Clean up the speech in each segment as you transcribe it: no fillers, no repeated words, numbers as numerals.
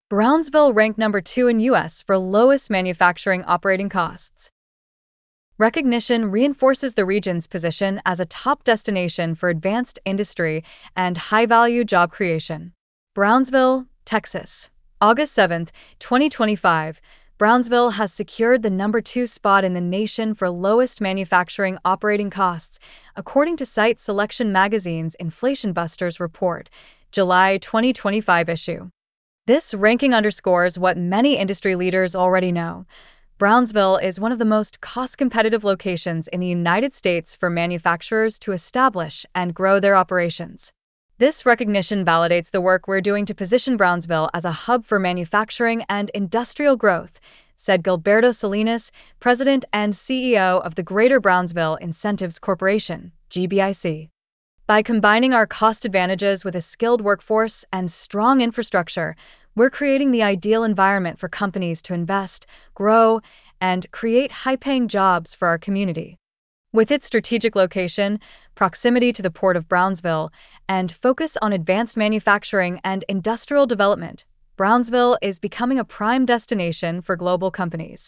Brownsville ranked number 2 in U.S. for lowest manufacturing operating costs. Recognition reinforces the region's position as a top destination for advanced industry and high-value job creation. Brownsville, Texas. August 7, 2025. Brownsville has secured the number 2 spot in the nation for lowest manufacturing operating costs, according to Site Selection Magazine's Inflation Busters report, July 2025 issue. This ranking underscores what many industry leaders already know. Brownsville is one of the most cost-competitive locations in the United States for manufacturers to establish and grow their operations. This recognition validates the work we're doing to position Brownsville as a hub for manufacturing and industrial growth, said Gilberto Salinas, President and CEO of the Greater Brownsville Incentives Corporation, GBIC. By combining our cost advantages with a skilled workforce and strong infrastructure, we're creating the ideal environment for companies to invest, grow, and create high-paying jobs for our community. With its strategic location, proximity to the Port of Brownsville, and focus on advanced manufacturing and industrial development, Brownsville is becoming a prime destination for global companies.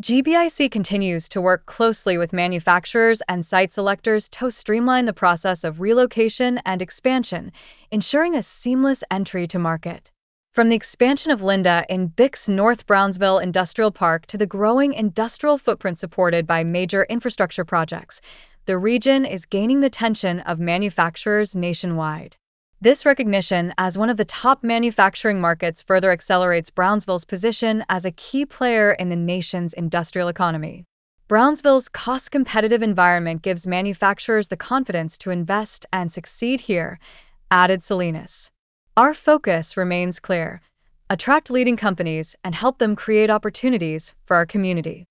GBIC continues to work closely with manufacturers and site selectors to streamline the process of relocation and expansion, ensuring a seamless entry to market. From the expansion of Linda in BIC's North Brownsville Industrial Park to the growing industrial footprint supported by major infrastructure projects, the region is gaining the attention of manufacturers nationwide. This recognition as one of the top manufacturing markets further accelerates Brownsville's position as a key player in the nation's industrial economy. Brownsville's cost-competitive environment gives manufacturers the confidence to invest and succeed here, added Salinas. Our focus remains clear: attract leading companies and help them create opportunities for our community.